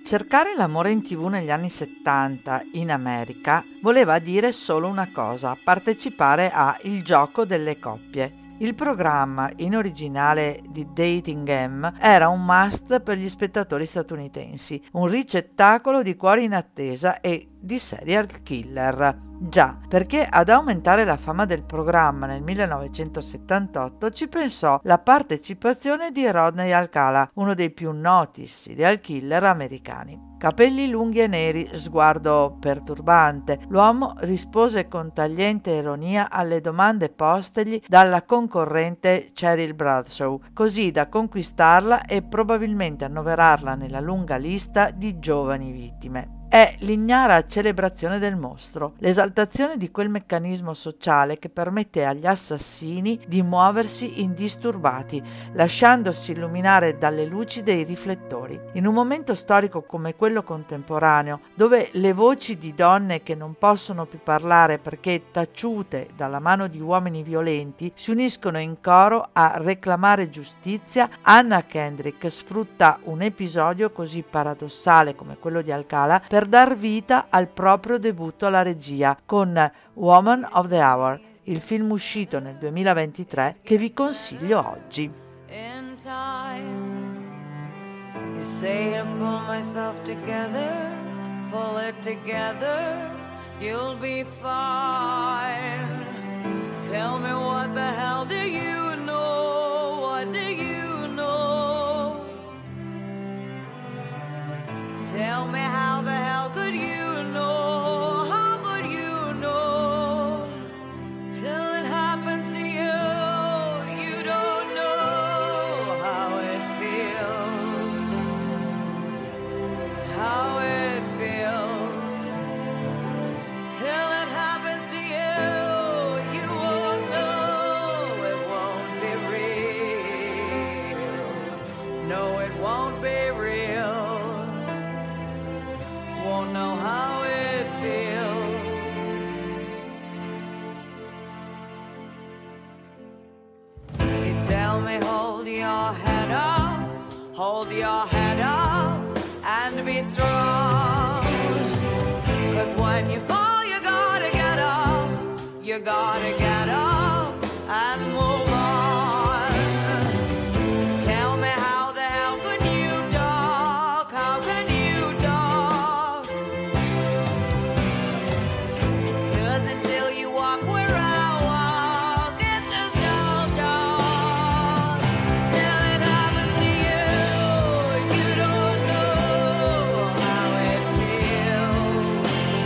Cercare l'amore in TV negli anni 70 in America voleva dire solo una cosa: partecipare a Il gioco delle coppie. Il programma, in originale di Dating Game, era un must per gli spettatori statunitensi, un ricettacolo di cuori in attesa e di serial killer. Già, perché ad aumentare la fama del programma nel 1978 ci pensò la partecipazione di Rodney Alcala, uno dei più noti serial killer americani. Capelli lunghi e neri, sguardo perturbante, l'uomo rispose con tagliente ironia alle domande postegli dalla concorrente Cheryl Bradshaw, così da conquistarla e probabilmente annoverarla nella lunga lista di giovani vittime. È l'ignara celebrazione del mostro, l'esaltazione di quel meccanismo sociale che permette agli assassini di muoversi indisturbati, lasciandosi illuminare dalle luci dei riflettori. In un momento storico come quello contemporaneo, dove le voci di donne che non possono più parlare perché taciute dalla mano di uomini violenti si uniscono in coro a reclamare giustizia, Anna Kendrick sfrutta un episodio così paradossale come quello di Alcala per dar vita al proprio debutto alla regia con Woman of the Hour, il film uscito nel 2023 che vi consiglio oggi. In time, you say I pull myself together, pull it together, you'll be fine. Tell me what the hell do you know, what do you know? Tell me how the hell could you know, how could you know, till it happens to you, you don't know how it feels, how it feels, till it happens to you, you won't know, it won't be real, no it won't be real. Won't know how it feels. You tell me hold your head up, hold your head up and be strong. 'Cause when you fall you gotta get up, you gotta get up and move on. Tell me how the hell could you talk, how can you talk? 'Cause until you walk where I walk, it's just no talk. Till it happens to you, you don't know how it feels,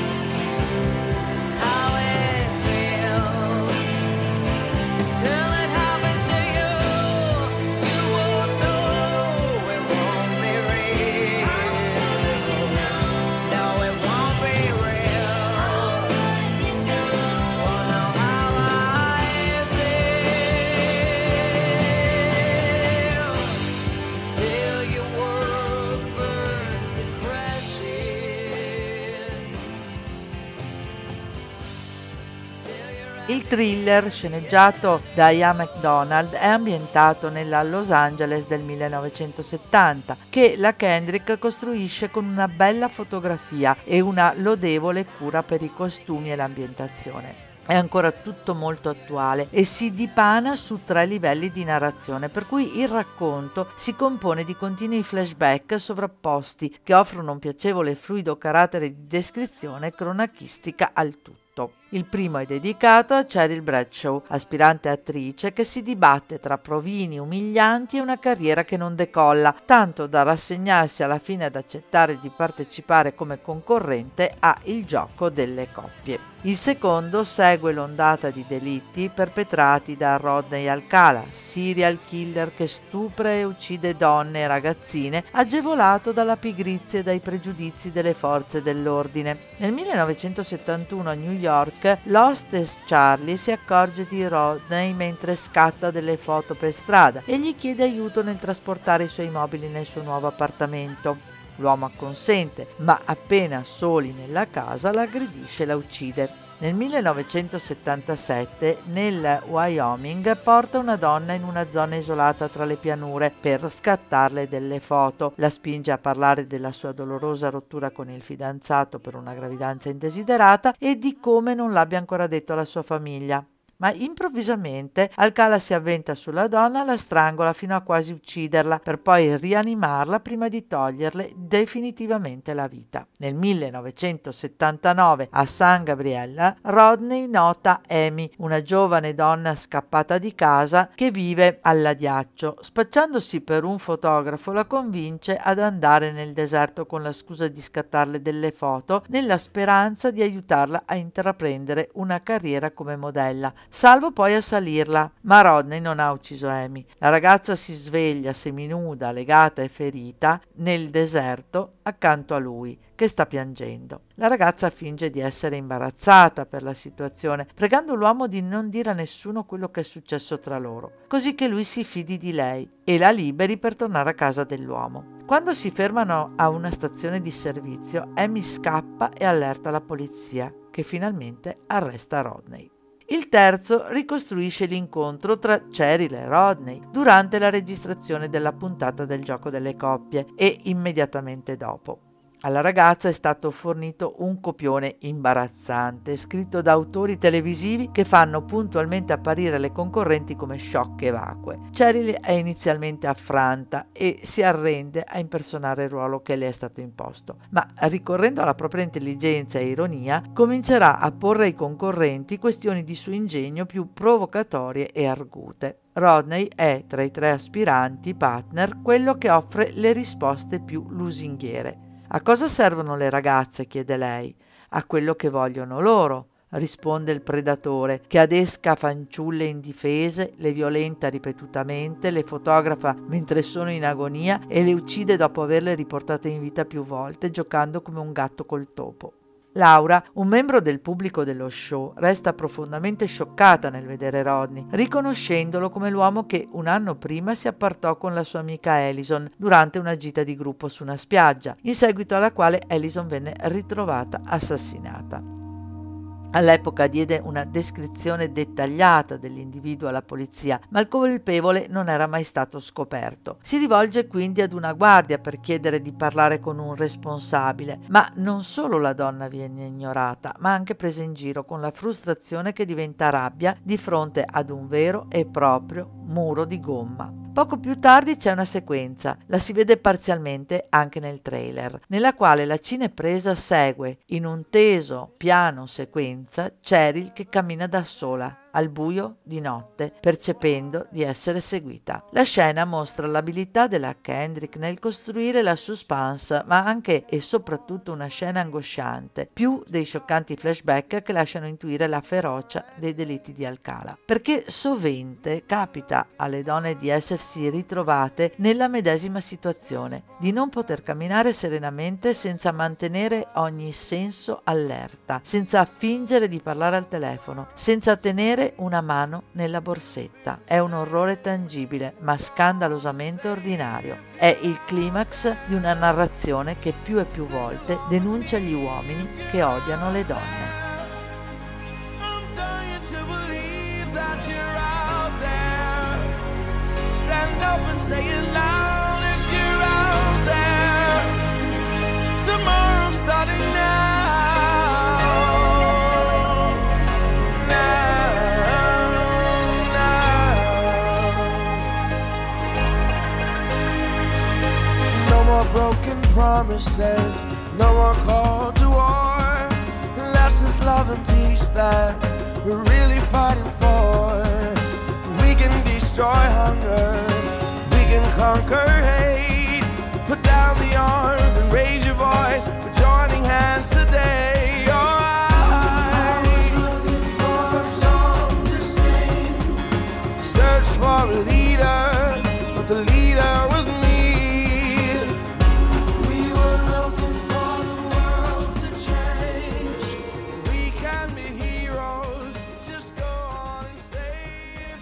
how it feels. Till it happens to you, you won't know, it won't be real. No, it won't be real. Won't know how I feel till your world burns and crashes. Till you're Il thriller, sceneggiato da Ian MacDonald, è ambientato nella Los Angeles del 1970, che la Kendrick costruisce con una bella fotografia e una lodevole cura per i costumi e l'ambientazione. È ancora tutto molto attuale e si dipana su 3 livelli di narrazione, per cui il racconto si compone di continui flashback sovrapposti che offrono un piacevole e fluido carattere di descrizione cronachistica al tutto. Il primo è dedicato a Cheryl Bradshaw, aspirante attrice che si dibatte tra provini umilianti e una carriera che non decolla, tanto da rassegnarsi alla fine ad accettare di partecipare come concorrente a Il gioco delle coppie. Il secondo segue l'ondata di delitti perpetrati da Rodney Alcala, serial killer che stupra e uccide donne e ragazzine, agevolato dalla pigrizia e dai pregiudizi delle forze dell'ordine. Nel 1971 a New York, l'hostess Charlie si accorge di Rodney mentre scatta delle foto per strada e gli chiede aiuto nel trasportare i suoi mobili nel suo nuovo appartamento. L'uomo acconsente, ma appena soli nella casa la aggredisce e la uccide. Nel 1977 nel Wyoming porta una donna in una zona isolata tra le pianure per scattarle delle foto. La spinge a parlare della sua dolorosa rottura con il fidanzato per una gravidanza indesiderata e di come non l'abbia ancora detto alla sua famiglia. Ma improvvisamente Alcala si avventa sulla donna, la strangola fino a quasi ucciderla, per poi rianimarla prima di toglierle definitivamente la vita. Nel 1979 a San Gabriel, Rodney nota Amy, una giovane donna scappata di casa che vive all'Adiaccio. Spacciandosi per un fotografo, la convince ad andare nel deserto con la scusa di scattarle delle foto, nella speranza di aiutarla a intraprendere una carriera come modella, salvo poi assalirla. Ma Rodney non ha ucciso Amy. La ragazza si sveglia seminuda, legata e ferita nel deserto accanto a lui, che sta piangendo. La ragazza finge di essere imbarazzata per la situazione, pregando l'uomo di non dire a nessuno quello che è successo tra loro, così che lui si fidi di lei e la liberi per tornare a casa dell'uomo. Quando si fermano a una stazione di servizio, Amy scappa e allerta la polizia, che finalmente arresta Rodney. Il terzo ricostruisce l'incontro tra Cheryl e Rodney durante la registrazione della puntata del Gioco delle Coppie e immediatamente dopo. Alla ragazza è stato fornito un copione imbarazzante, scritto da autori televisivi che fanno puntualmente apparire le concorrenti come sciocche e vacue. Cheryl è inizialmente affranta e si arrende a impersonare il ruolo che le è stato imposto, ma ricorrendo alla propria intelligenza e ironia, comincerà a porre ai concorrenti questioni di suo ingegno più provocatorie e argute. Rodney è, tra i tre aspiranti partner, quello che offre le risposte più lusinghiere. «A cosa servono le ragazze?» chiede lei. «A quello che vogliono loro», risponde il predatore, che adesca fanciulle indifese, le violenta ripetutamente, le fotografa mentre sono in agonia e le uccide dopo averle riportate in vita più volte, giocando come un gatto col topo. Laura, un membro del pubblico dello show, resta profondamente scioccata nel vedere Rodney, riconoscendolo come l'uomo che un anno prima si appartò con la sua amica Allison durante una gita di gruppo su una spiaggia, in seguito alla quale Allison venne ritrovata assassinata. All'epoca diede una descrizione dettagliata dell'individuo alla polizia, ma il colpevole non era mai stato scoperto. Si rivolge quindi ad una guardia per chiedere di parlare con un responsabile, ma non solo la donna viene ignorata, ma anche presa in giro, con la frustrazione che diventa rabbia di fronte ad un vero e proprio muro di gomma. Poco più tardi c'è una sequenza, la si vede parzialmente anche nel trailer, nella quale la cinepresa segue in un teso piano sequenza Cheryl che cammina da sola al buio di notte, percependo di essere seguita. La scena mostra l'abilità della Kendrick nel costruire la suspense, ma anche e soprattutto una scena angosciante, più dei scioccanti flashback che lasciano intuire la ferocia dei delitti di Alcala. Perché sovente capita alle donne di essersi ritrovate nella medesima situazione, di non poter camminare serenamente senza mantenere ogni senso allerta, senza fingere di parlare al telefono, senza tenere una mano nella borsetta. È un orrore tangibile, ma scandalosamente ordinario. È il climax di una narrazione che più e più volte denuncia gli uomini che odiano le donne. Stand up and say it loud if you're out there. Tomorrow starting now. No more broken promises, no more call to war. Unless it's love and peace that we're really fighting for. We can destroy hunger, we can conquer hate. Put down the arms and raise your voice. We're joining hands today. I was looking for a song to sing. Search for a leader, but the leader was me. We were looking for the world to change. We can be heroes. Just go on and say if you're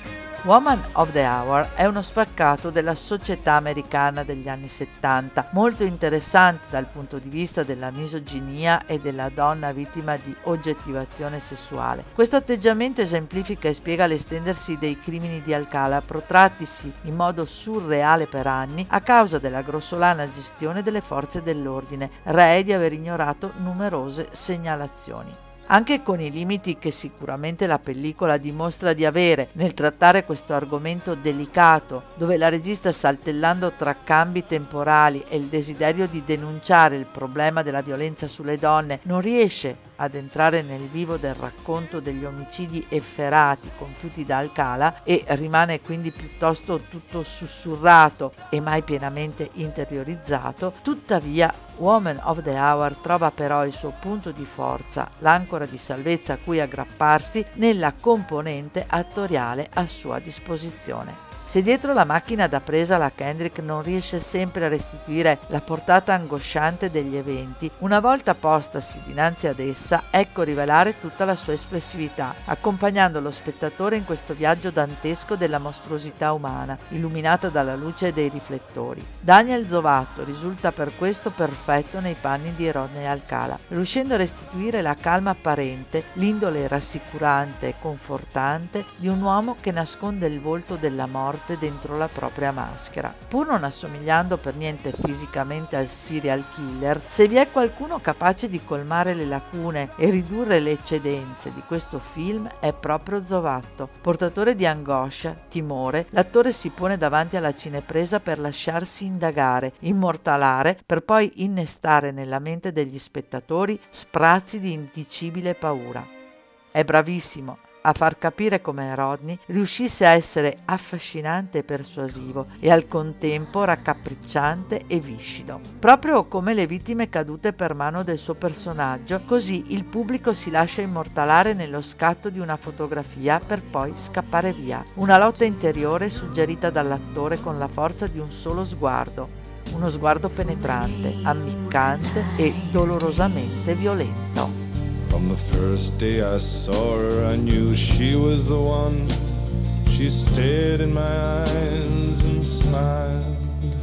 Woman of the Hour è uno spaccato della società americana degli anni 70, molto interessante dal punto di vista della misoginia e della donna vittima di oggettivazione sessuale. Questo atteggiamento esemplifica e spiega l'estendersi dei crimini di Alcala, protrattisi in modo surreale per anni a causa della grossolana gestione delle forze dell'ordine, ree di aver ignorato numerose segnalazioni. Anche con i limiti che sicuramente la pellicola dimostra di avere nel trattare questo argomento delicato, dove la regista, saltellando tra cambi temporali e il desiderio di denunciare il problema della violenza sulle donne, non riesce ad entrare nel vivo del racconto degli omicidi efferati compiuti da Alcala e rimane quindi piuttosto tutto sussurrato e mai pienamente interiorizzato, tuttavia Woman of the Hour trova però il suo punto di forza, l'ancora di salvezza a cui aggrapparsi nella componente attoriale a sua disposizione. Se dietro la macchina da presa la Kendrick non riesce sempre a restituire la portata angosciante degli eventi, una volta postasi dinanzi ad essa, ecco rivelare tutta la sua espressività, accompagnando lo spettatore in questo viaggio dantesco della mostruosità umana, illuminata dalla luce dei riflettori. Daniel Zovatto risulta per questo perfetto nei panni di Rodney Alcala, riuscendo a restituire la calma apparente, l'indole rassicurante e confortante di un uomo che nasconde il volto della morte dentro la propria maschera. Pur non assomigliando per niente fisicamente al serial killer, se vi è qualcuno capace di colmare le lacune e ridurre le eccedenze di questo film è proprio Zovatto. Portatore di angoscia, timore, l'attore si pone davanti alla cinepresa per lasciarsi indagare, immortalare, per poi innestare nella mente degli spettatori sprazzi di indicibile paura. È bravissimo a far capire come Rodney riuscisse a essere affascinante e persuasivo e al contempo raccapricciante e viscido. Proprio come le vittime cadute per mano del suo personaggio, così il pubblico si lascia immortalare nello scatto di una fotografia per poi scappare via. Una lotta interiore suggerita dall'attore con la forza di un solo sguardo. Uno sguardo penetrante, ammiccante e dolorosamente violento. From the first day I saw her, I knew she was the one. She stared in my eyes and smiled.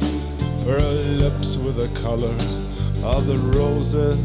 For her lips were the color of the roses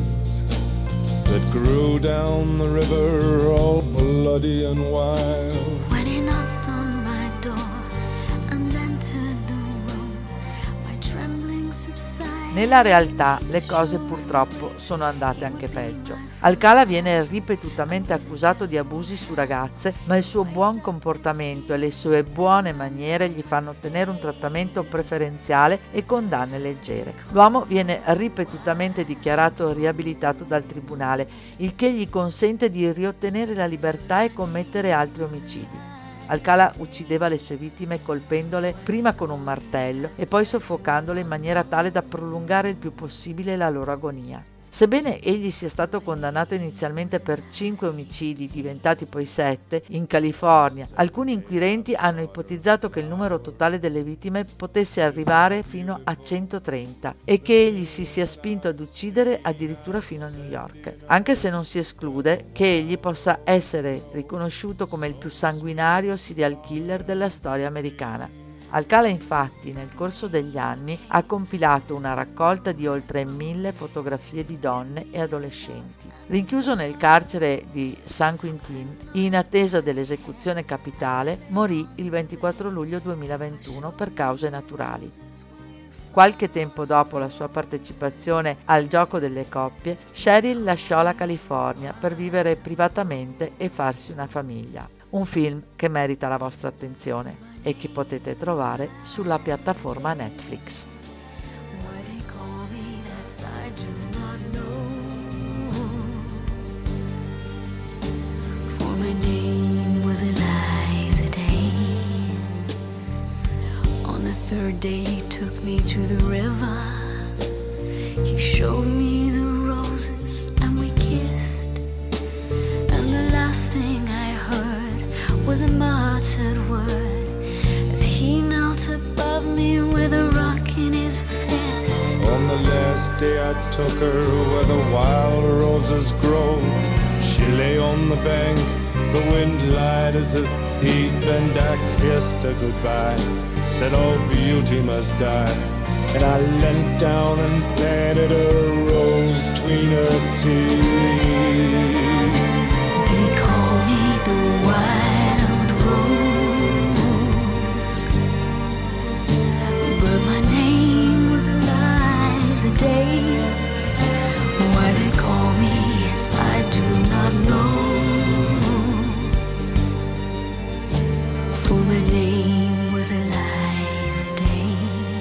that grew down the river, all bloody and wild. When he knocked on my door and entered the room, my trembling subsided. Nella realtà le cose purtroppo sono andate anche peggio. Alcala viene ripetutamente accusato di abusi su ragazze, ma il suo buon comportamento e le sue buone maniere gli fanno ottenere un trattamento preferenziale e condanne leggere. L'uomo viene ripetutamente dichiarato riabilitato dal tribunale, il che gli consente di riottenere la libertà e commettere altri omicidi. Alcala uccideva le sue vittime colpendole prima con un martello e poi soffocandole in maniera tale da prolungare il più possibile la loro agonia. Sebbene egli sia stato condannato inizialmente per 5 omicidi, diventati poi 7, in California, alcuni inquirenti hanno ipotizzato che il numero totale delle vittime potesse arrivare fino a 130 e che egli si sia spinto ad uccidere addirittura fino a New York, anche se non si esclude che egli possa essere riconosciuto come il più sanguinario serial killer della storia americana. Alcala infatti nel corso degli anni ha compilato una raccolta di oltre 1000 fotografie di donne e adolescenti. Rinchiuso nel carcere di San Quentin, in attesa dell'esecuzione capitale, morì il 24 luglio 2021 per cause naturali. Qualche tempo dopo la sua partecipazione al Gioco delle coppie, Cheryl lasciò la California per vivere privatamente e farsi una famiglia. Un film che merita la vostra attenzione e che potete trovare sulla piattaforma Netflix. For my name was Eliza Day. On the third day he took me to the river. He showed me the roses and we kissed. And the last thing I heard was a muttered word. He knelt above me with a rock in his fist. On the last day I took her where the wild roses grow. She lay on the bank The wind lied as a thief and I kissed her goodbye. Said all beauty must die. And I leant down and planted a rose between her teeth. They call me the wild rose, but my name was Eliza Day. Why they call me, it's I do not know. For my name was Eliza Day.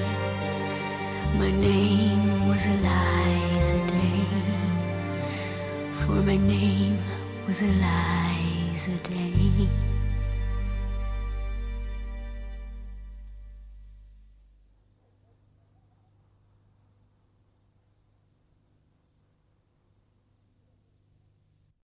My name was Eliza Day. For my name was Eliza Day.